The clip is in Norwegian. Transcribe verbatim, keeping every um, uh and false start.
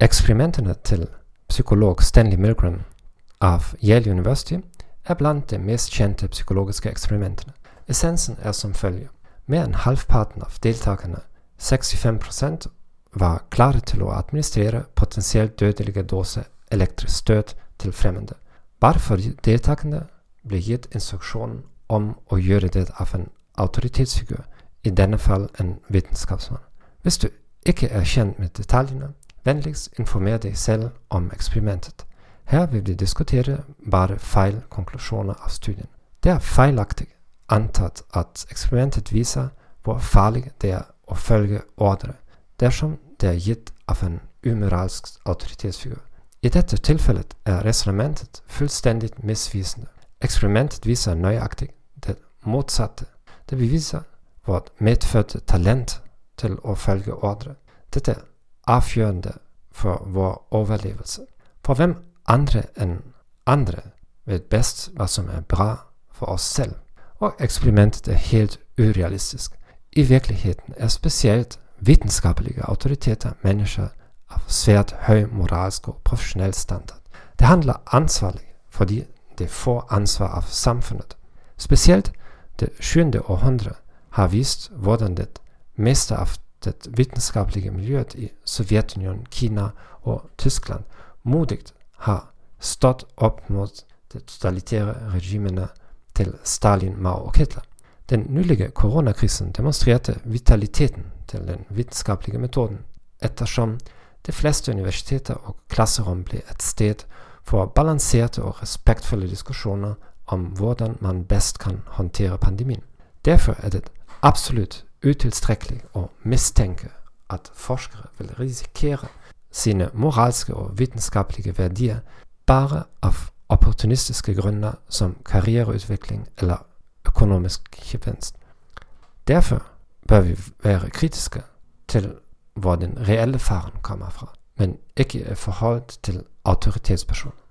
Eksperimentene til psykolog Stanley Milgram av Yale University er blant de mest kjente psykologiske eksperimentene. Essensen er som følger. Mer enn halvparten av deltakerne, sekstifem prosent, var klare til å administrere potensielt dødelige doser elektrisk støt til fremmede. Bare fordi deltakerne ble gitt instruksjonen om å gjøre det av en autoritetsfigur, i denne fall en vitenskapsmann. Hvis du ikke er kjent med detaljene, vennligst informer deg selv om eksperimentet. Her vil vi diskutere bare feil konklusjoner av studien. Det er feilaktig antatt at eksperimentet viser hvor farlig det er å følge ordre, dersom det er gitt av en umoralsk autoritetsfigur. I dette tilfellet er resonnementet fullstendig misvisende. Eksperimentet viser nøyaktig det motsatte. Det beviser vårt medfødte talent til å følge ordre. Dette er avgjørende for vår overlevelse. For hvem andre enn andre vet best hva som er bra for oss selv, og eksperimentet er helt urealistisk. I virkeligheten er spesielt vitenskapelige autoriteter mennesker av svært høy moralsk og profesjonell standard. Det handler ansvarlig fordi de får ansvar av samfunnet. Spesielt det sjuende århundre har vist hvordan det meste av det vitenskapelige miljøet i Sovjetunionen, Kina og Tyskland modig har stått opp mot de totalitære regimene til Stalin, Mao og Hitler. Den nylige koronakrisen demonstrerte vitaliteten til den vitenskapelige metoden, ettersom de fleste universiteter og klasserom ble et sted for balanserte og respektfulle diskusjoner om hvordan man best kan håndtere pandemien. Derfor er det absolutt utilstrekkelig å mistenke at forskere vil risikere sine moralske og vitenskapelige verdier bare av opportunistiske grunner som karriereutvikling eller økonomisk gevinst. Derfor bør vi være kritiske til hvor den reelle faren kommer fra, men ikke i forhold til autoritetspersoner.